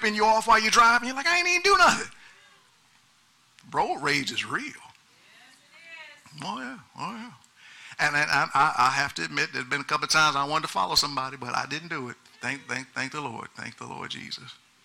flipping you off while you're driving. You're like, I ain't even do nothing. Road rage is real. Oh, yeah. Oh, yeah. And I have to admit, there's been a couple of times I wanted to follow somebody, but I didn't do it. Thank the Lord. Thank the Lord Jesus.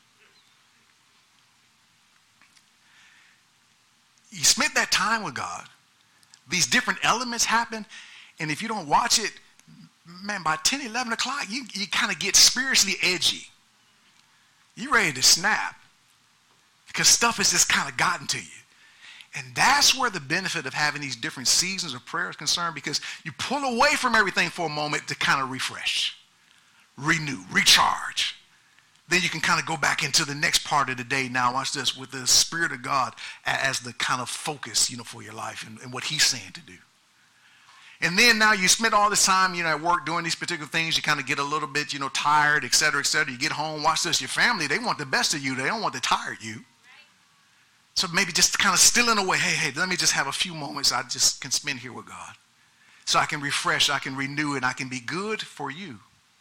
You spent that time with God. These different elements happen. And if you don't watch it, man, by 10, 11 o'clock, you kind of get spiritually edgy. You're ready to snap because stuff has just kind of gotten to you. And that's where the benefit of having these different seasons of prayer is concerned, because you pull away from everything for a moment to kind of refresh, renew, recharge. Then you can kind of go back into the next part of the day. Now, watch this, with the Spirit of God as the kind of focus, for your life and what he's saying to do. And then now you spend all this time, at work doing these particular things. You kind of get a little bit, tired, et cetera, et cetera. You get home, watch this, your family, they want the best of you. They don't want to tire you. So maybe just kind of stealing away, hey, let me just have a few moments I just can spend here with God. So I can refresh, I can renew, and I can be good for you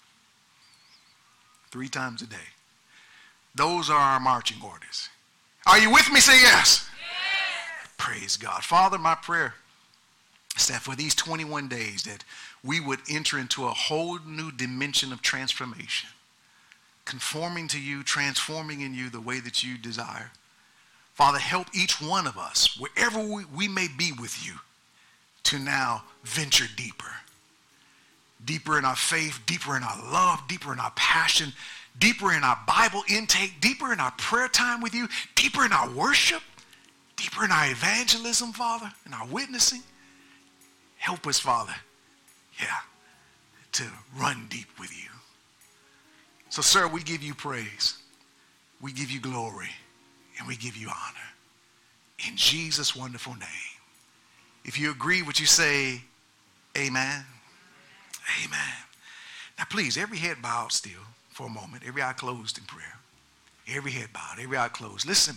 3 times a day. Those are our marching orders. Are you with me? Say yes. Yes. Praise God. Father, my prayer is that for these 21 days that we would enter into a whole new dimension of transformation, conforming to you, transforming in you the way that you desire. Father, help each one of us, wherever we may be with you, to now venture deeper. Deeper in our faith, deeper in our love, deeper in our passion, deeper in our Bible intake, deeper in our prayer time with you, deeper in our worship, deeper in our evangelism, Father, in our witnessing. Help us, Father, to run deep with you. So, sir, we give you praise. We give you glory. And we give you honor. In Jesus' wonderful name. If you agree, would you say amen? Amen. Now, please, every head bowed still for a moment. Every eye closed in prayer. Every head bowed. Every eye closed. Listen.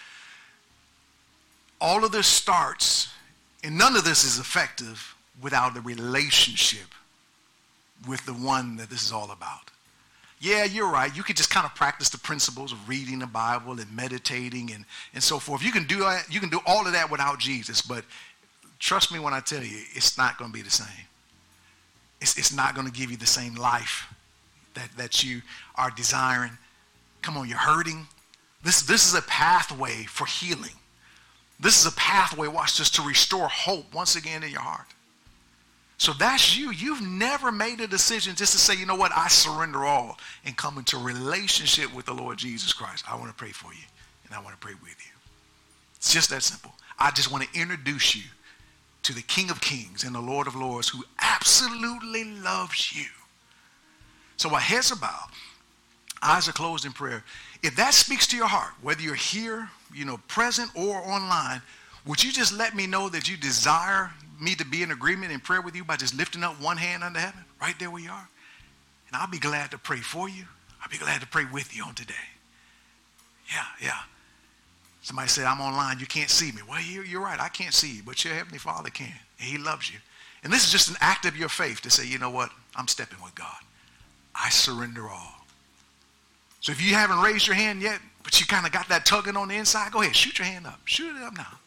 All of this starts, and none of this is effective without a relationship with the one that this is all about. Yeah, you're right. You could just kind of practice the principles of reading the Bible and meditating and so forth. You can do that. You can do all of that without Jesus, but trust me when I tell you, it's not going to be the same. It's not going to give you the same life that you are desiring. Come on, you're hurting. This is a pathway for healing. This is a pathway, watch this, to restore hope once again in your heart. So that's you. You've never made a decision just to say, you know what, I surrender all and come into a relationship with the Lord Jesus Christ. I want to pray for you, and I want to pray with you. It's just that simple. I just want to introduce you to the King of Kings and the Lord of Lords, who absolutely loves you. So while heads are bowed, eyes are closed in prayer, if that speaks to your heart, whether you're here, present or online, would you just let me know that you desire me to be in agreement in prayer with you by just lifting up one hand under heaven, right there where you are? And I'll be glad to pray for you. I'll be glad to pray with you on today. Yeah. Somebody said, I'm online, you can't see me. Well, you're right, I can't see you, but your Heavenly Father can, and He loves you. And this is just an act of your faith to say, you know what, I'm stepping with God. I surrender all. So if you haven't raised your hand yet, but you kind of got that tugging on the inside, go ahead, shoot your hand up. Shoot it up now.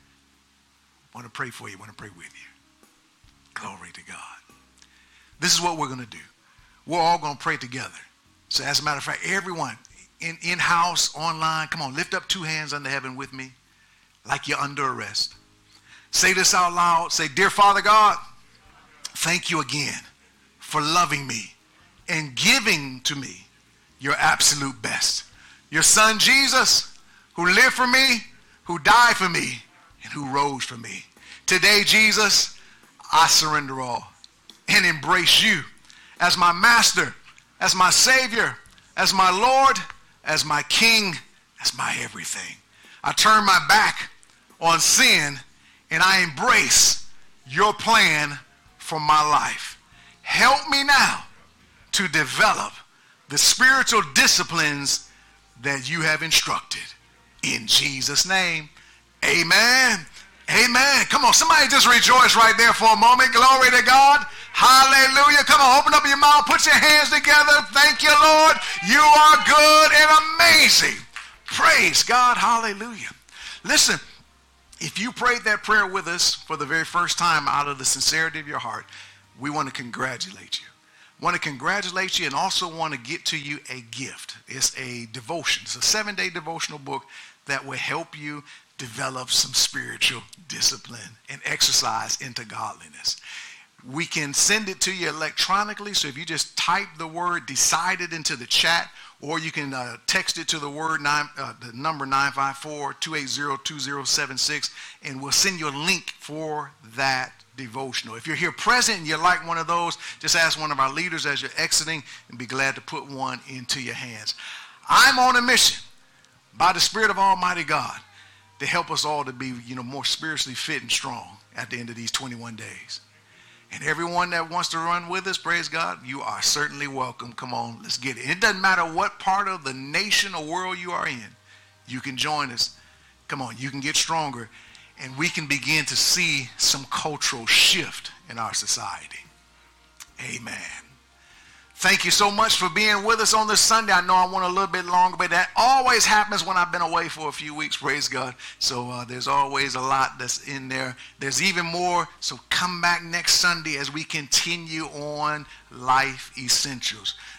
I want to pray for you. I want to pray with you. Glory to God. This is what we're going to do. We're all going to pray together. So as a matter of fact, everyone in-house, online, come on, lift up 2 hands under heaven with me like you're under arrest. Say this out loud. Say, dear Father God, thank you again for loving me and giving to me your absolute best. Your son Jesus, who lived for me, who died for me, and who rose for me. Today, Jesus, I surrender all and embrace you as my master, as my Savior, as my Lord, as my King, as my everything. I turn my back on sin and I embrace your plan for my life. Help me now to develop the spiritual disciplines that you have instructed. In Jesus' name, amen. Amen. Come on, somebody just rejoice right there for a moment. Glory to God. Hallelujah. Come on, open up your mouth, put your hands together. Thank you, Lord. You are good and amazing. Praise God. Hallelujah. Listen, if you prayed that prayer with us for the very first time out of the sincerity of your heart, we want to congratulate you. Want to congratulate you and also want to get to you a gift. It's a devotion. It's a 7-day devotional book that will help you develop some spiritual discipline and exercise into godliness. We can send it to you electronically, so if you just type the word decided into the chat, or you can text it to the number 954-280-2076, and we'll send you a link for that devotional. If you're here present and you like one of those, just ask one of our leaders as you're exiting and be glad to put one into your hands. I'm on a mission by the Spirit of Almighty God to help us all to be, more spiritually fit and strong at the end of these 21 days. And everyone that wants to run with us, praise God, you are certainly welcome. Come on, let's get it. It doesn't matter what part of the nation or world you are in. You can join us. Come on, you can get stronger. And we can begin to see some cultural shift in our society. Amen. Thank you so much for being with us on this Sunday. I know I went a little bit longer, but that always happens when I've been away for a few weeks, praise God. So there's always a lot that's in there. There's even more, so come back next Sunday as we continue on Life Essentials.